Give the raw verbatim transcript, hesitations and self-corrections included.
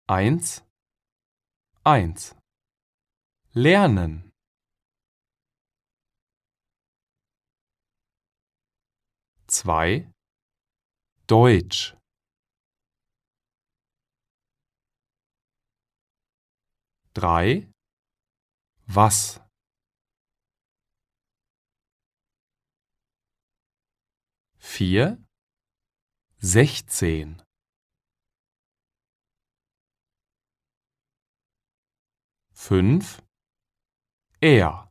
Eins, eins. Lernen. Zwei. Deutsch. Drei. Was? Vier. Sechzehn. Fünf. Er.